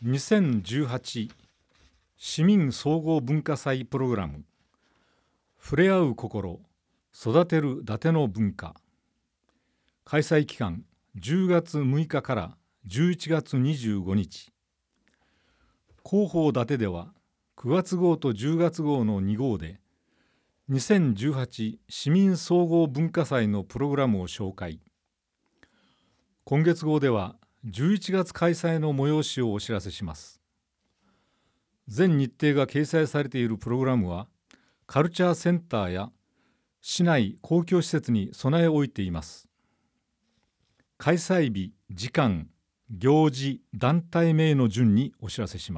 2018市民総合文化祭プログラム触れ合う心育てる伊達の文化、開催期間10月6日から11月25日。広報伊達では9月号と10月号の2号で2018市民総合文化祭のプログラムを紹介。今月号では11月開催の催しをお知らせします。全日程が掲載されているプログラムはカルチャーセンターや市内公共施設に備え置いています。開催日、時間、行事、団体名の順にお知らせします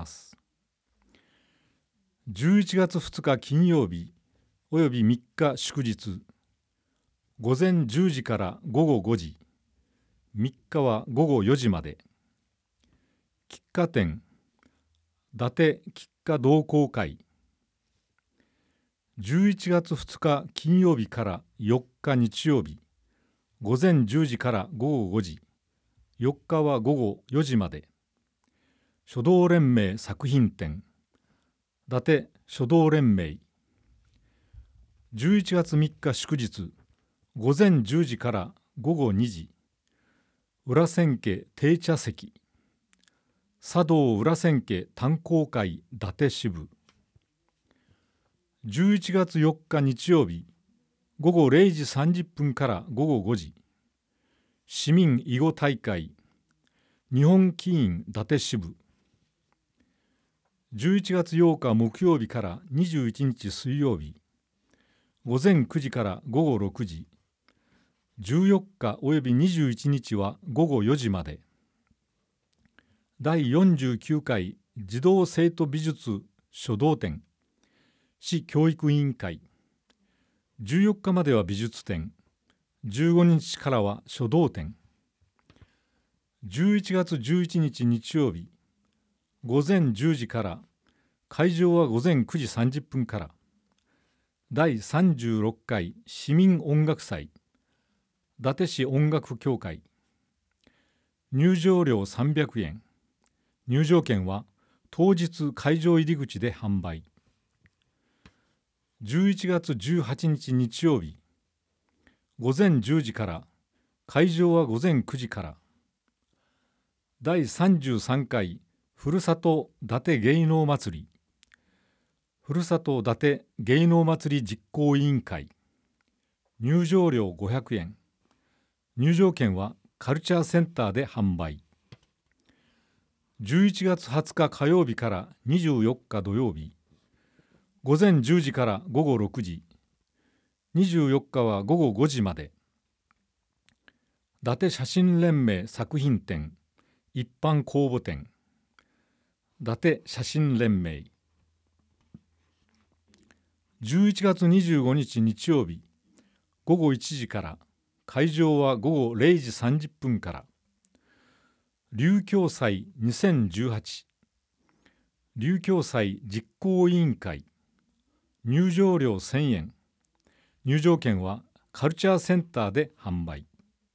。11月2日金曜日および3日祝日、午前10時から午後5時、3日は午後4時まで。菊花展、伊達菊花同好会。11月2日金曜日から4日日曜日、午前10時から午後5時、4日は午後4時まで。書道連盟作品展、伊達書道連盟。11月3日祝日、午前10時から午後2時、裏千家定茶席、茶道裏千家炭鉱会伊達支部。11月4日日曜日、午後0時30分から午後5時、市民囲碁大会、日本棋院伊達支部。11月8日木曜日から21日水曜日、午前9時から午後6時、14日および21日は午後4時まで。第49回児童生徒美術書道展、市教育委員会。14日までは美術展、15日からは書道展。11月11日日曜日、午前10時から、会場は午前9時30分から。第36回市民音楽祭、伊達市音楽協会。入場料300円。入場券は当日会場入り口で販売。11月18日日曜日、午前10時から、会場は午前9時から。第33回ふるさと伊達芸能祭り、ふるさと伊達芸能祭り実行委員会。入場料500円。入場券はカルチャーセンターで販売。11月20日火曜日から24日土曜日、午前10時から午後6時、24日は午後5時まで。伊達写真連盟作品展、一般公募展、伊達写真連盟。11月25日日曜日、午後1時から、会場は午後0時30分から。琉球祭2018、琉球祭実行委員会。入場料1000円。入場券はカルチャーセンターで販売。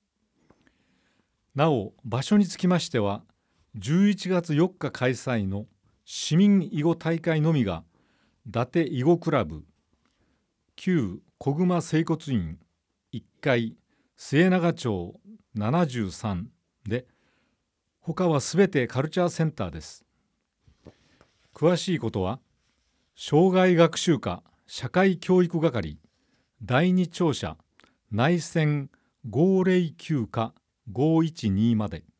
なお、場所につきましては、11月4日開催の市民囲碁大会のみが、伊達囲碁クラブ、旧小熊整骨院1階末永町73で、他はすべてカルチャーセンターです。詳しいことは、障害学習課社会教育係第2庁舎内線509課512まで。